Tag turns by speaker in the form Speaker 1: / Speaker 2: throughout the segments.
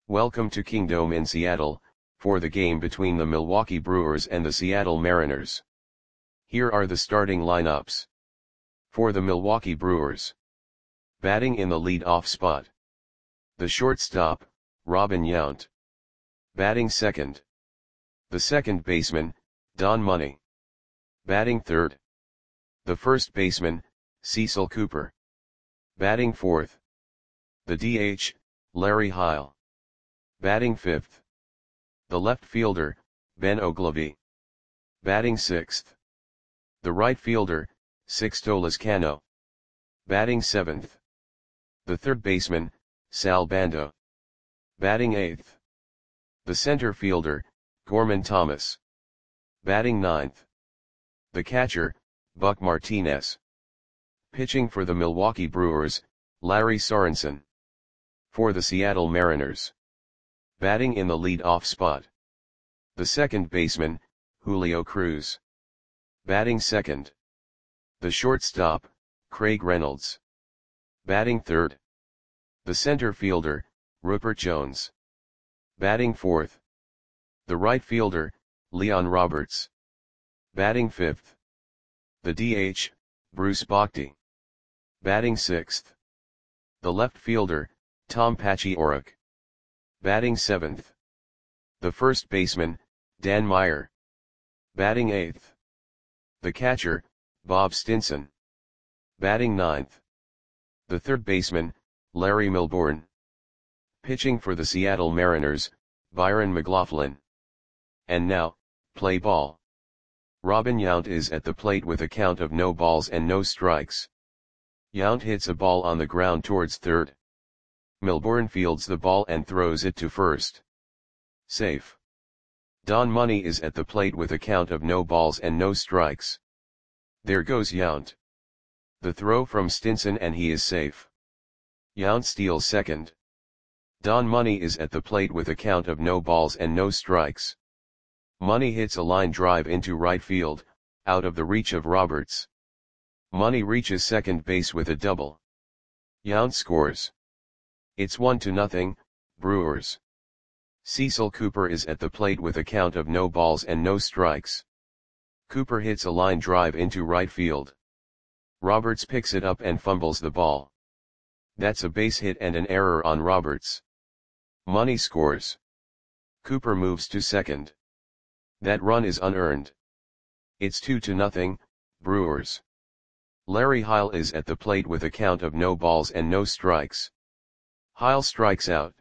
Speaker 1: Welcome to Kingdome in Seattle, for the game between the Milwaukee Brewers and the Seattle Mariners. Here are the starting lineups. For the Milwaukee Brewers. Batting in the lead-off spot. The shortstop, Robin Yount. Batting second. The second baseman, Don Money. Batting third. The first baseman, Cecil Cooper. Batting fourth. The DH, Larry Heil. Batting fifth. The left fielder, Ben Oglivie. Batting sixth. The right fielder, Sixto Lezcano. Batting seventh. The third baseman, Sal Bando. Batting eighth. The center fielder, Gorman Thomas. Batting ninth. The catcher, Buck Martinez. Pitching for the Milwaukee Brewers, Larry Sorensen. For the Seattle Mariners. Batting in the lead-off spot. The second baseman, Julio Cruz. Batting second. The shortstop, Craig Reynolds. Batting third. The center fielder, Rupert Jones. Batting fourth. The right fielder, Leon Roberts. Batting fifth. The DH, Bruce Bochy. Batting sixth. The left fielder, Tom Paciorek. Batting seventh. The first baseman, Dan Meyer. Batting eighth. The catcher, Bob Stinson. Batting ninth. The third baseman, Larry Milbourne. Pitching for the Seattle Mariners, Byron McLaughlin. And now, play ball. Robin Yount is at the plate with a count of no balls and no strikes. Yount hits a ball on the ground towards third. Milbourne fields the ball and throws it to first. Safe. Don Money is at the plate with a count of no balls and no strikes. There goes Yount. The throw from Stinson and he is safe. Yount steals second. Don Money is at the plate with a count of no balls and no strikes. Money hits a line drive into right field, out of the reach of Roberts. Money reaches second base with a double. Yount scores. It's 1-0, Brewers. Cecil Cooper is at the plate with a count of no balls and no strikes. Cooper hits a line drive into right field. Roberts picks it up and fumbles the ball. That's a base hit and an error on Roberts. Money scores. Cooper moves to second. That run is unearned. It's 2-0, Brewers. Larry Heil is at the plate with a count of no balls and no strikes. Heil strikes out.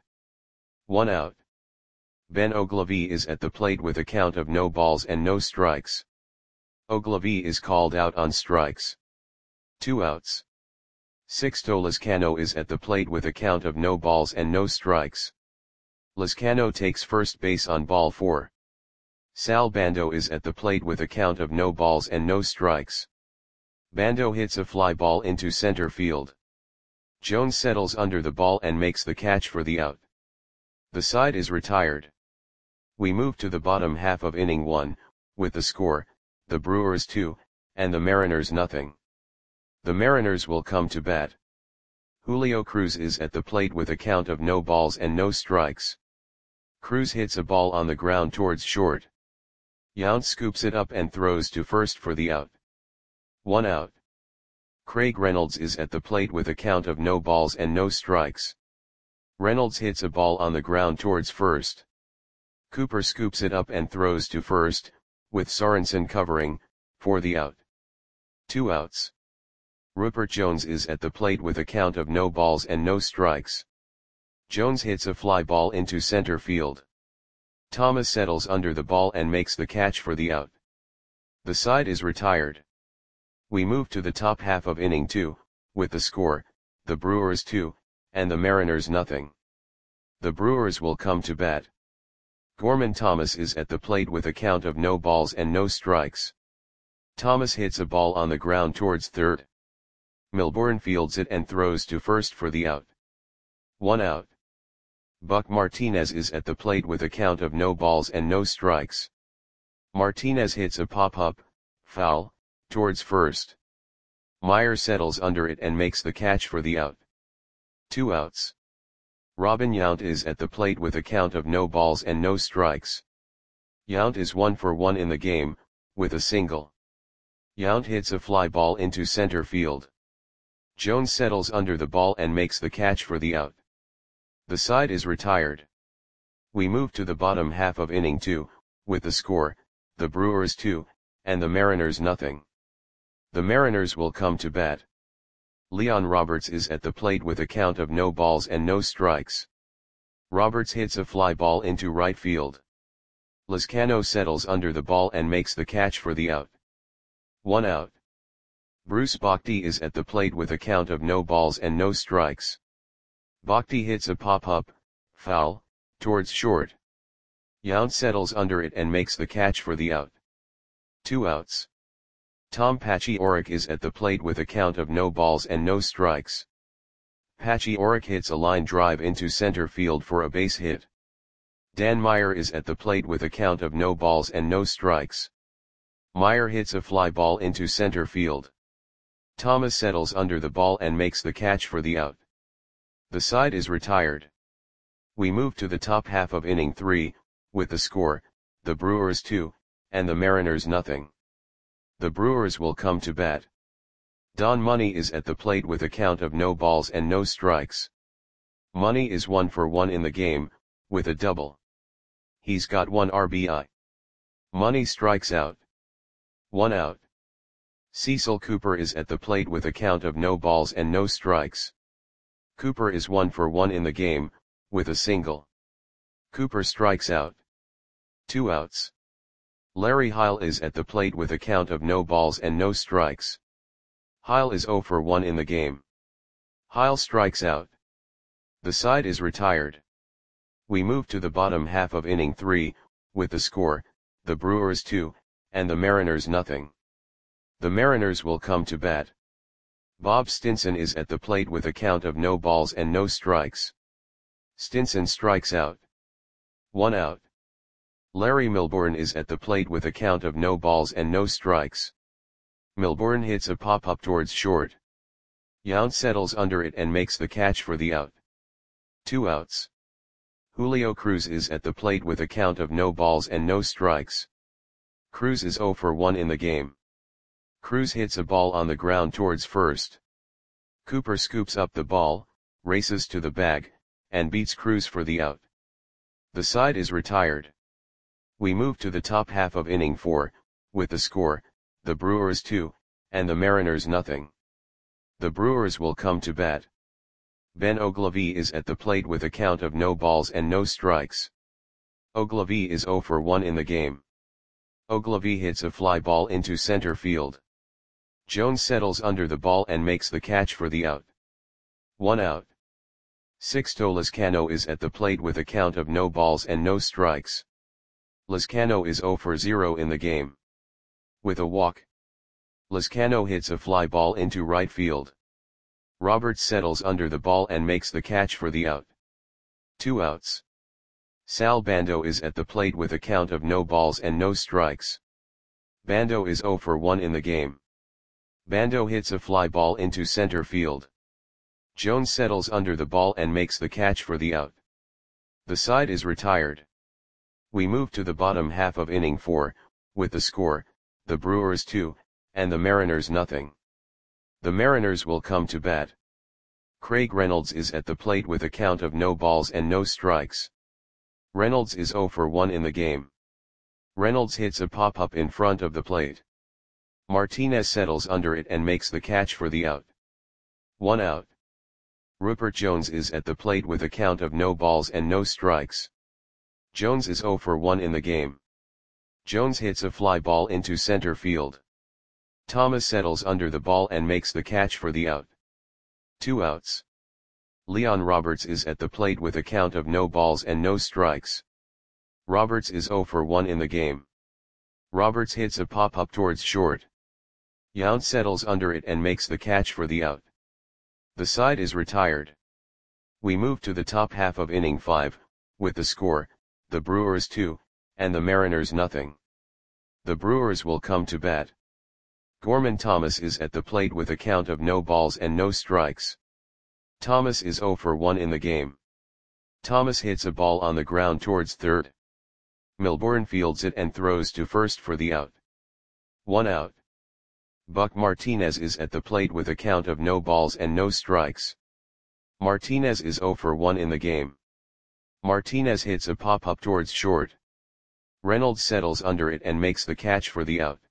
Speaker 1: 1 out. Ben Oglivie is at the plate with a count of no balls and no strikes. Oglivie is called out on strikes. 2 outs. Sixto Lezcano is at the plate with a count of no balls and no strikes. Lezcano takes first base on ball 4. Sal Bando is at the plate with a count of no balls and no strikes. Bando hits a fly ball into center field. Jones settles under the ball and makes the catch for the out. The side is retired. We move to the bottom half of inning 1, with the score, the Brewers 2, and the Mariners nothing. The Mariners will come to bat. Julio Cruz is at the plate with a count of no balls and no strikes. Cruz hits a ball on the ground towards short. Yount scoops it up and throws to first for the out. 1 out. Craig Reynolds is at the plate with a count of no balls and no strikes. Reynolds hits a ball on the ground towards first. Cooper scoops it up and throws to first, with Sorensen covering, for the out. 2 outs. Rupert Jones is at the plate with a count of no balls and no strikes. Jones hits a fly ball into center field. Thomas settles under the ball and makes the catch for the out. The side is retired. We move to the top half of inning 2, with the score, the Brewers 2, and the Mariners nothing. The Brewers will come to bat. Gorman Thomas is at the plate with a count of no balls and no strikes. Thomas hits a ball on the ground towards third. Milbourne fields it and throws to first for the out. 1 out. Buck Martinez is at the plate with a count of no balls and no strikes. Martinez hits a pop-up, foul, towards first. Meyer settles under it and makes the catch for the out. 2 outs. Robin Yount is at the plate with a count of no balls and no strikes. Yount is 1 for 1 in the game, with a single. Yount hits a fly ball into center field. Jones settles under the ball and makes the catch for the out. The side is retired. We move to the bottom half of inning 2, with the score, the Brewers 2, and the Mariners nothing. The Mariners will come to bat. Leon Roberts is at the plate with a count of no balls and no strikes. Roberts hits a fly ball into right field. Lizcano settles under the ball and makes the catch for the out. 1 out. Bruce Bochy is at the plate with a count of no balls and no strikes. Bochy hits a pop-up, foul, towards short. Yount settles under it and makes the catch for the out. 2 outs. Tom Paciorek is at the plate with a count of no balls and no strikes. Paciorek hits a line drive into center field for a base hit. Dan Meyer is at the plate with a count of no balls and no strikes. Meyer hits a fly ball into center field. Thomas settles under the ball and makes the catch for the out. The side is retired. We move to the top half of inning 3, with the score, the Brewers 2, and the Mariners nothing. The Brewers will come to bat. Don Money is at the plate with a count of no balls and no strikes. Money is 1 for 1 in the game, with a double. He's got 1 RBI. Money strikes out. 1 out. Cecil Cooper is at the plate with a count of no balls and no strikes. Cooper is 1 for 1 in the game, with a single. Cooper strikes out. 2 outs. Larry Heil is at the plate with a count of no balls and no strikes. Heil is 0 for 1 in the game. Heil strikes out. The side is retired. We move to the bottom half of inning 3, with the score, the Brewers 2, and the Mariners nothing. The Mariners will come to bat. Bob Stinson is at the plate with a count of no balls and no strikes. Stinson strikes out. 1 out. Larry Milbourne is at the plate with a count of no balls and no strikes. Milbourne hits a pop-up towards short. Yount settles under it and makes the catch for the out. 2 outs. Julio Cruz is at the plate with a count of no balls and no strikes. Cruz is 0 for 1 in the game. Cruz hits a ball on the ground towards first. Cooper scoops up the ball, races to the bag, and beats Cruz for the out. The side is retired. We move to the top half of inning 4, with the score, the Brewers 2, and the Mariners nothing. The Brewers will come to bat. Ben Oglivie is at the plate with a count of no balls and no strikes. Oglivie is 0 for 1 in the game. Oglivie hits a fly ball into center field. Jones settles under the ball and makes the catch for the out. 1 out. Sixto Lizcano is at the plate with a count of no balls and no strikes. Lizcano is 0 for 0 in the game. With a walk. Lizcano hits a fly ball into right field. Roberts settles under the ball and makes the catch for the out. 2 outs. Sal Bando is at the plate with a count of no balls and no strikes. Bando is 0 for 1 in the game. Bando hits a fly ball into center field. Jones settles under the ball and makes the catch for the out. The side is retired. We move to the bottom half of inning 4, with the score, the Brewers 2, and the Mariners nothing. The Mariners will come to bat. Craig Reynolds is at the plate with a count of no balls and no strikes. Reynolds is 0 for 1 in the game. Reynolds hits a pop-up in front of the plate. Martinez settles under it and makes the catch for the out. 1 out. Rupert Jones is at the plate with a count of no balls and no strikes. Jones is 0 for 1 in the game. Jones hits a fly ball into center field. Thomas settles under the ball and makes the catch for the out. 2 outs. Leon Roberts is at the plate with a count of no balls and no strikes. Roberts is 0 for 1 in the game. Roberts hits a pop-up towards short. Yount settles under it and makes the catch for the out. The side is retired. We move to the top half of inning 5, with the score, the Brewers 2, and the Mariners nothing. The Brewers will come to bat. Gorman Thomas is at the plate with a count of no balls and no strikes. Thomas is 0 for 1 in the game. Thomas hits a ball on the ground towards third. Milbourne fields it and throws to first for the out. 1 out. Buck Martinez is at the plate with a count of no balls and no strikes. Martinez is 0 for 1 in the game. Martinez hits a pop-up towards short. Reynolds settles under it and makes the catch for the out.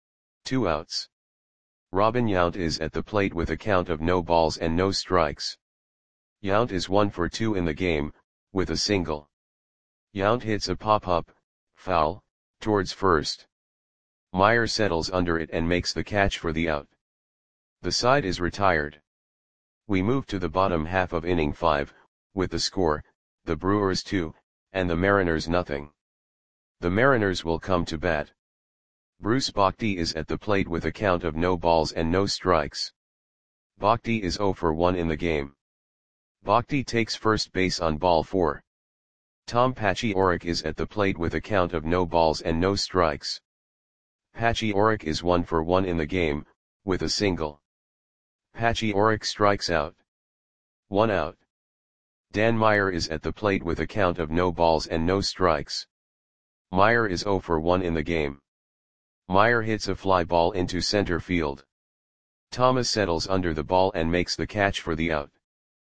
Speaker 1: 2 outs. Robin Yount is at the plate with a count of no balls and no strikes. Yount is 1 for 2 in the game, with a single. Yount hits a pop-up, foul, towards first. Meyer settles under it and makes the catch for the out. The side is retired. We move to the bottom half of inning 5, with the score, the Brewers 2, and the Mariners nothing. The Mariners will come to bat. Bruce Bochy is at the plate with a count of no balls and no strikes. Bochy is 0 for 1 in the game. Bochy takes first base on ball 4. Tom Paciorek is at the plate with a count of no balls and no strikes. Paciorek is 1 for 1 in the game, with a single. Paciorek strikes out. 1 out. Dan Meyer is at the plate with a count of no balls and no strikes. Meyer is 0 for 1 in the game. Meyer hits a fly ball into center field. Thomas settles under the ball and makes the catch for the out.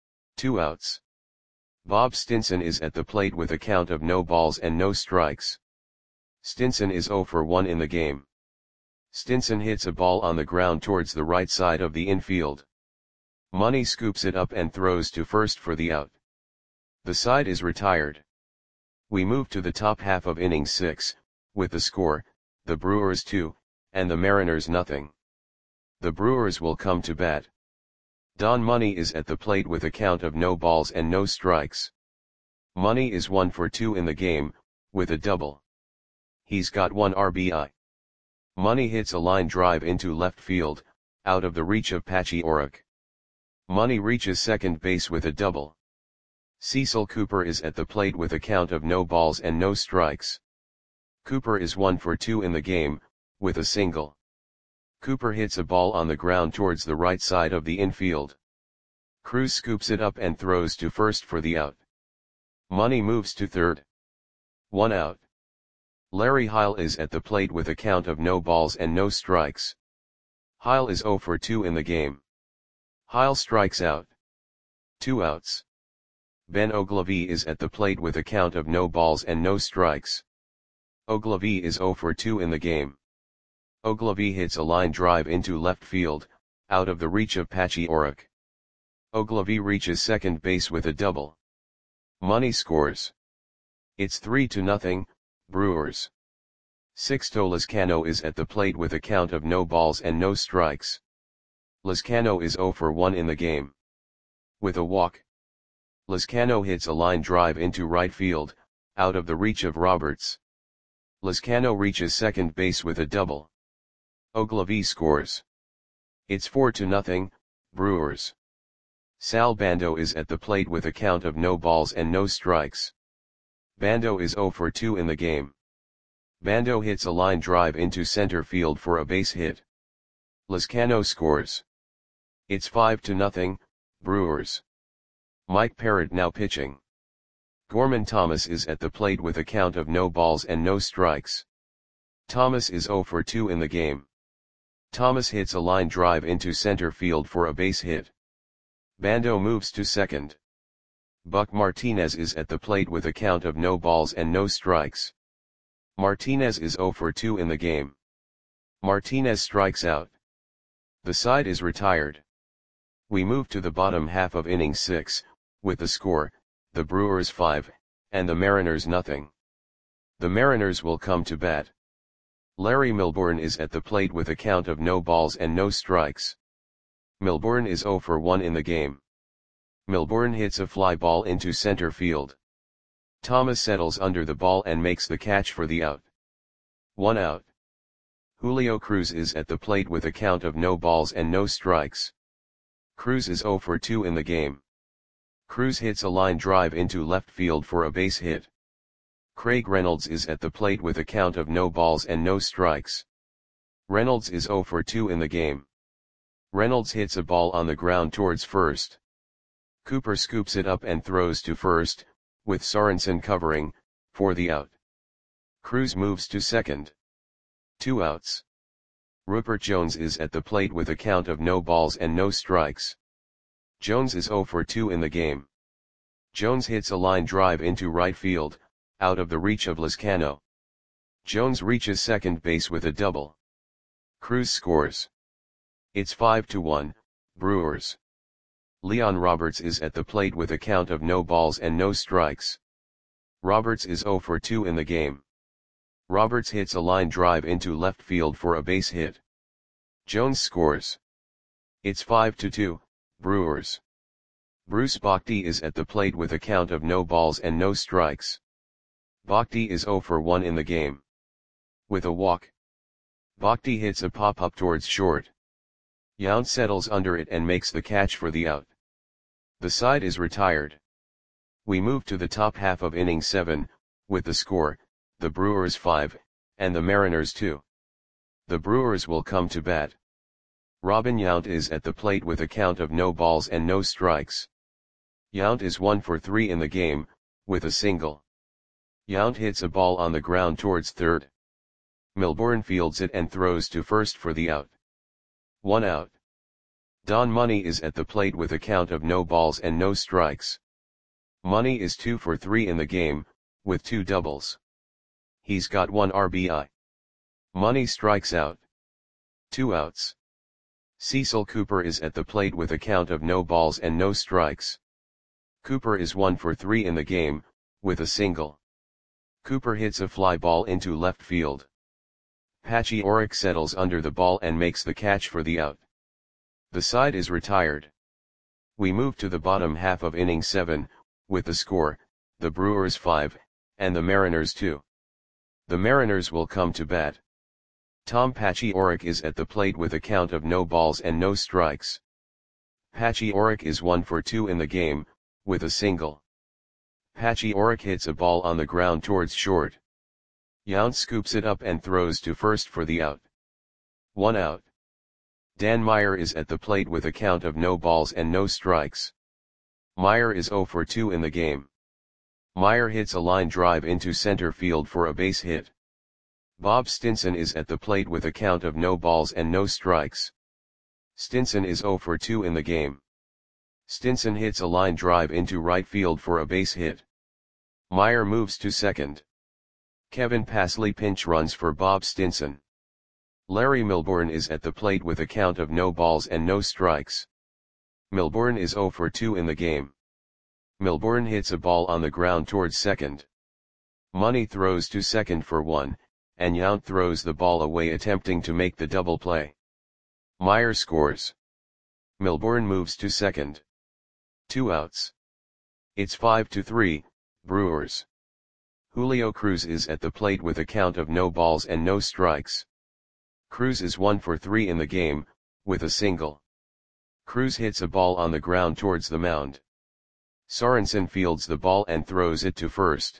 Speaker 1: 2 outs. Bob Stinson is at the plate with a count of no balls and no strikes. Stinson is 0 for 1 in the game. Stinson hits a ball on the ground towards the right side of the infield. Money scoops it up and throws to first for the out. The side is retired. We move to the top half of inning 6, with the score, the Brewers 2, and the Mariners nothing. The Brewers will come to bat. Don Money is at the plate with a count of no balls and no strikes. Money is 1 for 2 in the game, with a double. He's got 1 RBI. Money hits a line drive into left field, out of the reach of Paciorek. Money reaches second base with a double. Cecil Cooper is at the plate with a count of no balls and no strikes. Cooper is 1 for 2 in the game, with a single. Cooper hits a ball on the ground towards the right side of the infield. Cruz scoops it up and throws to first for the out. Money moves to third. 1 out. Larry Heil is at the plate with a count of no balls and no strikes. Heil is 0 for 2 in the game. Heil strikes out. 2 outs. Ben Oglivie is at the plate with a count of no balls and no strikes. Oglivie is 0 for 2 in the game. Oglivie hits a line drive into left field, out of the reach of Paciorek. Oglivie reaches second base with a double. Money scores. It's 3-0, Brewers. Sixto Lizcano is at the plate with a count of no balls and no strikes. Lizcano is 0 for 1 in the game. With a walk. Lizcano hits a line drive into right field, out of the reach of Roberts. Lizcano reaches second base with a double. Oglivie scores. It's 4-0, Brewers. Sal Bando is at the plate with a count of no balls and no strikes. Bando is 0 for 2 in the game. Bando hits a line drive into center field for a base hit. Lizcano scores. It's 5-0, Brewers. Mike Parrott now pitching. Gorman Thomas is at the plate with a count of no balls and no strikes. Thomas is 0 for 2 in the game. Thomas hits a line drive into center field for a base hit. Bando moves to second. Buck Martinez is at the plate with a count of no balls and no strikes. Martinez is 0 for 2 in the game. Martinez strikes out. The side is retired. We move to the bottom half of inning 6, with the score, the Brewers 5, and the Mariners nothing. The Mariners will come to bat. Larry Milbourne is at the plate with a count of no balls and no strikes. Milbourne is 0 for 1 in the game. Milbourne hits a fly ball into center field. Thomas settles under the ball and makes the catch for the out. 1 out. Julio Cruz is at the plate with a count of no balls and no strikes. Cruz is 0 for 2 in the game. Cruz hits a line drive into left field for a base hit. Craig Reynolds is at the plate with a count of no balls and no strikes. Reynolds is 0 for 2 in the game. Reynolds hits a ball on the ground towards first. Cooper scoops it up and throws to first, with Sorensen covering, for the out. Cruz moves to second. 2 outs. Rupert Jones is at the plate with a count of no balls and no strikes. Jones is 0 for 2 in the game. Jones hits a line drive into right field, out of the reach of Lezcano. Jones reaches second base with a double. Cruz scores. It's 5-1, Brewers. Leon Roberts is at the plate with a count of no balls and no strikes. Roberts is 0 for 2 in the game. Roberts hits a line drive into left field for a base hit. Jones scores. It's 5-2, Brewers. Bruce Bochy is at the plate with a count of no balls and no strikes. Bochy is 0 for 1 in the game. With a walk, Bochy hits a pop-up towards short. Yount settles under it and makes the catch for the out. The side is retired. We move to the top half of inning 7, with the score, the Brewers 5, and the Mariners 2. The Brewers will come to bat. Robin Yount is at the plate with a count of no balls and no strikes. Yount is 1 for 3 in the game, with a single. Yount hits a ball on the ground towards third. Milbourne fields it and throws to first for the out. 1 out. Don Money is at the plate with a count of no balls and no strikes. Money is 2 for 3 in the game, with 2 doubles. He's got 1 RBI. Money strikes out. 2 outs. Cecil Cooper is at the plate with a count of no balls and no strikes. Cooper is 1 for 3 in the game, with a single. Cooper hits a fly ball into left field. Patchy Oric settles under the ball and makes the catch for the out. The side is retired. We move to the bottom half of inning 7, with the score, the Brewers 5, and the Mariners 2. The Mariners will come to bat. Tom Patchy Oric is at the plate with a count of no balls and no strikes. Patchy Oric is 1 for 2 in the game, with a single. Patchy Oric hits a ball on the ground towards short. Yount scoops it up and throws to first for the out. 1 out. Dan Meyer is at the plate with a count of no balls and no strikes. Meyer is 0 for 2 in the game. Meyer hits a line drive into center field for a base hit. Bob Stinson is at the plate with a count of no balls and no strikes. Stinson is 0 for 2 in the game. Stinson hits a line drive into right field for a base hit. Meyer moves to second. Kevin Passley pinch runs for Bob Stinson. Larry Milbourne is at the plate with a count of no balls and no strikes. Milbourne is 0 for 2 in the game. Milbourne hits a ball on the ground towards second. Money throws to second for 1, and Yount throws the ball away attempting to make the double play. Meyer scores. Milbourne moves to second. 2 outs. It's 5-3, Brewers. Julio Cruz is at the plate with a count of no balls and no strikes. Cruz is 1 for 3 in the game, with a single. Cruz hits a ball on the ground towards the mound. Sorensen fields the ball and throws it to first.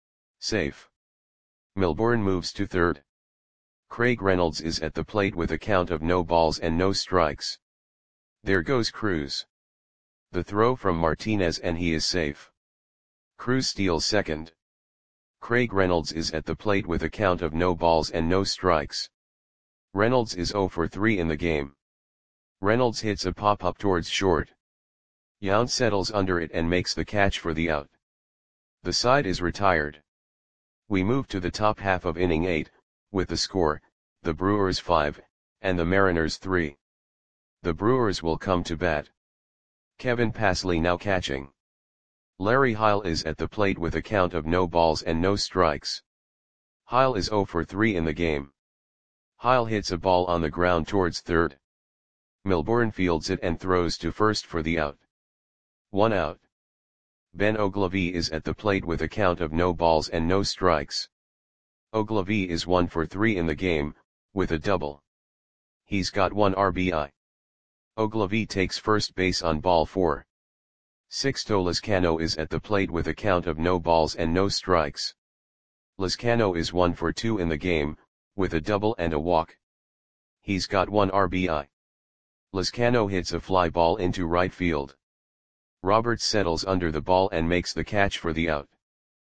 Speaker 1: Safe. Milbourne moves to third. Craig Reynolds is at the plate with a count of no balls and no strikes. There goes Cruz. The throw from Martinez and he is safe. Cruz steals second. Craig Reynolds is at the plate with a count of no balls and no strikes. Reynolds is 0 for 3 in the game. Reynolds hits a pop-up towards short. Yount settles under it and makes the catch for the out. The side is retired. We move to the top half of inning 8, with the score, the Brewers 5, and the Mariners 3. The Brewers will come to bat. Kevin Passley now catching. Larry Heil is at the plate with a count of no balls and no strikes. Heil is 0 for 3 in the game. Heil hits a ball on the ground towards third. Milbourne fields it and throws to first for the out. 1 out. Ben Ogilvie is at the plate with a count of no balls and no strikes. Ogilvie is 1 for 3 in the game, with a double. He's got 1 RBI. Ogilvie takes first base on ball 4. Sixto Lezcano is at the plate with a count of no balls and no strikes. Lezcano is 1 for 2 in the game, with a double and a walk. He's got 1 RBI. Lezcano hits a fly ball into right field. Roberts settles under the ball and makes the catch for the out.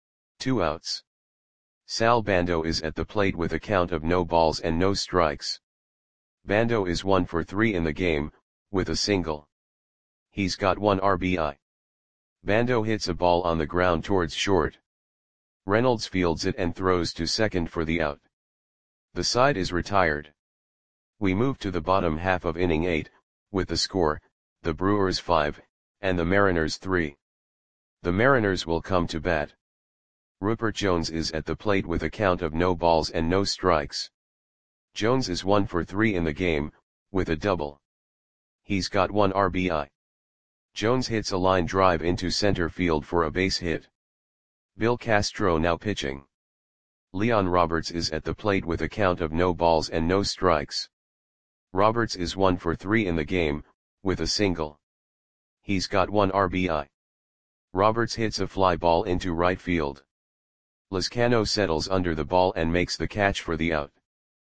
Speaker 1: 2 outs. Sal Bando is at the plate with a count of no balls and no strikes. Bando is 1 for 3 in the game, with a single. He's got 1 RBI. Bando hits a ball on the ground towards short. Reynolds fields it and throws to second for the out. The side is retired. We move to the bottom half of inning 8, with the score, the Brewers 5, and the Mariners 3. The Mariners will come to bat. Rupert Jones is at the plate with a count of no balls and no strikes. Jones is 1 for 3 in the game, with a double. He's got 1 RBI. Jones hits a line drive into center field for a base hit. Bill Castro now pitching. Leon Roberts is at the plate with a count of no balls and no strikes. Roberts is 1 for 3 in the game, with a single. He's got 1 RBI. Roberts hits a fly ball into right field. Lizcano settles under the ball and makes the catch for the out.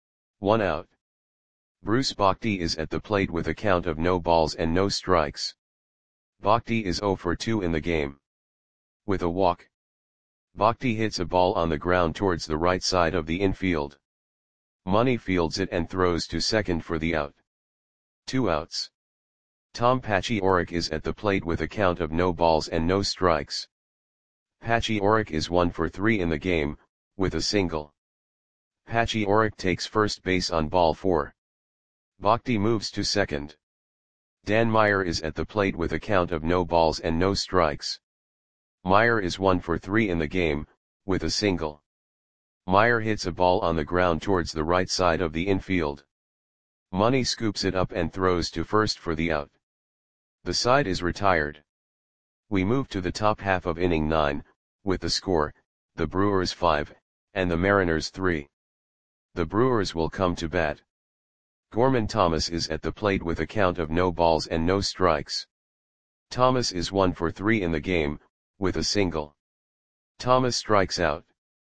Speaker 1: 1 out. Bruce Bochy is at the plate with a count of no balls and no strikes. Bochy is 0 for 2 in the game. With a walk. Bochy hits a ball on the ground towards the right side of the infield. Money fields it and throws to second for the out. 2 outs. Tom Pachioric is at the plate with a count of no balls and no strikes. Pachioric is 1 for 3 in the game, with a single. Pachioric takes first base on ball 4. Bochy moves to second. Dan Meyer is at the plate with a count of no balls and no strikes. Meyer is 1 for 3 in the game, with a single. Meyer hits a ball on the ground towards the right side of the infield. Money scoops it up and throws to first for the out. The side is retired. We move to the top half of inning 9, with the score, the Brewers 5, and the Mariners 3. The Brewers will come to bat. Gorman Thomas is at the plate with a count of no balls and no strikes. Thomas is 1 for 3 in the game, with a single. Thomas strikes out.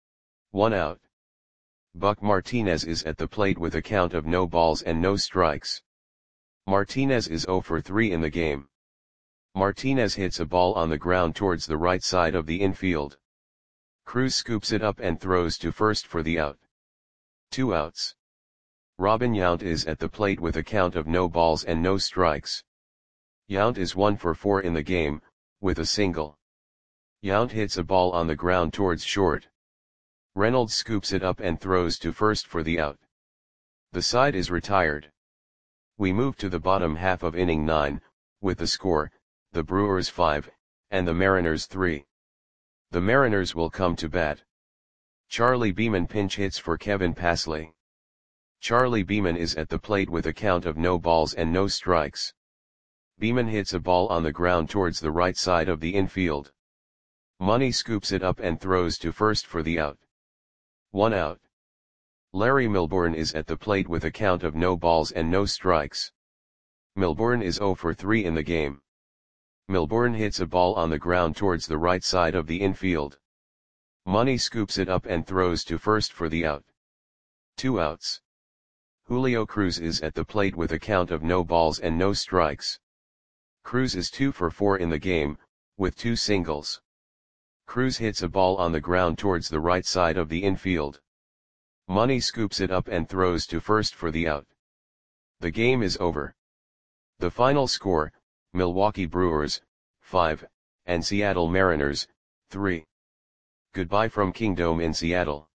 Speaker 1: 1 out. Buck Martinez is at the plate with a count of no balls and no strikes. Martinez is 0 for 3 in the game. Martinez hits a ball on the ground towards the right side of the infield. Cruz scoops it up and throws to first for the out. 2 outs. Robin Yount is at the plate with a count of no balls and no strikes. Yount is 1 for 4 in the game, with a single. Yount hits a ball on the ground towards short. Reynolds scoops it up and throws to first for the out. The side is retired. We move to the bottom half of inning 9, with the score, the Brewers 5, and the Mariners 3. The Mariners will come to bat. Charlie Beeman pinch hits for Kevin Passley. Charlie Beeman is at the plate with a count of no balls and no strikes. Beeman hits a ball on the ground towards the right side of the infield. Money scoops it up and throws to first for the out. 1 out. Larry Milbourne is at the plate with a count of no balls and no strikes. Milbourne is 0 for 3 in the game. Milbourne hits a ball on the ground towards the right side of the infield. Money scoops it up and throws to first for the out. 2 outs. Julio Cruz is at the plate with a count of no balls and no strikes. Cruz is 2 for 4 in the game, with 2 singles. Cruz hits a ball on the ground towards the right side of the infield. Money scoops it up and throws to first for the out. The game is over. The final score, Milwaukee Brewers, 5, and Seattle Mariners, 3. Goodbye from Kingdome in Seattle.